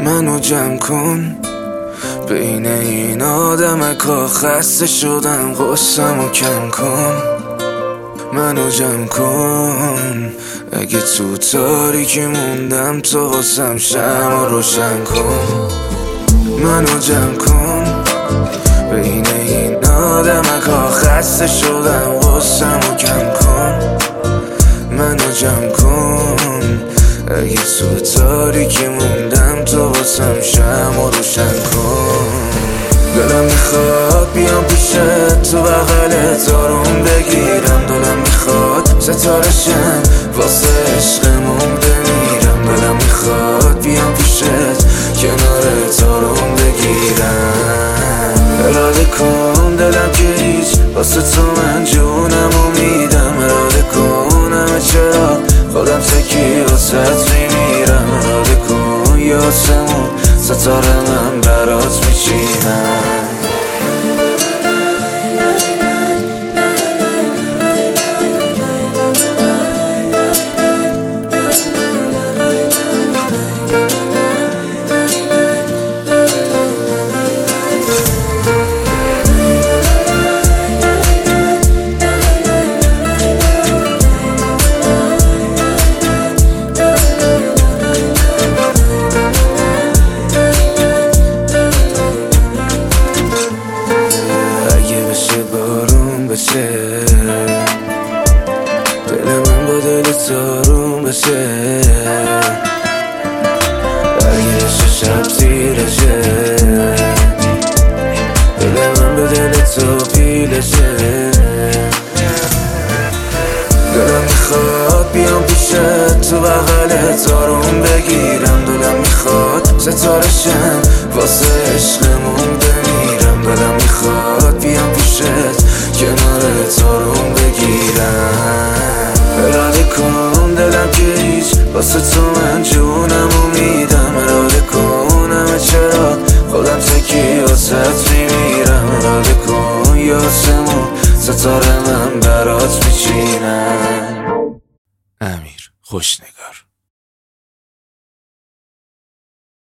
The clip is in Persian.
منو جمع کن بین این آدمکا، خسته شدم غصه‌مو کم کن. منو جمع کن اگه تو تاریکی موندم، تو واسم شمع روشن کن. منو جمع کن بین این آدمکا، خسته شدم غصه‌مو کم کن. منو جمع کن اگه تو تاریکی موندم، تو واسم شمع روشن کن. دلم میخواد بیام پیشت، تو بغلت آروم بگیرم. دلم میخواد ستاره شم واسه عشقمون بمیرم. دلم میخواد بیام پیشت، کنارت آروم بگیرم. اراده کن دلم که هیچ، واسه تو من جونمو میدم. اراده کن همه چرا خودم تکی واسط میمیرم. اراده کن یه آسمون ستاره من برات میچینم. دل من با دل آروم بشه، اگه بشه شب تیره شه. دل من با دل تو پیله شه. دلم میخواد بیام پیشت، تو بغلت آروم بگیرم. دلم میخواد ستاره شم واسه عشقمون بمیرم. دلم میخواد بیام پیشت، کنارت آروم بگیرم. اراده کن دلم که هیچ، واسه تو من جونمو میدم. اراده کن همه چرا خودم تکی واسط میمیرم. اراده کن یه آسمون ستاره من برات میچینم. امیر خوشنگار.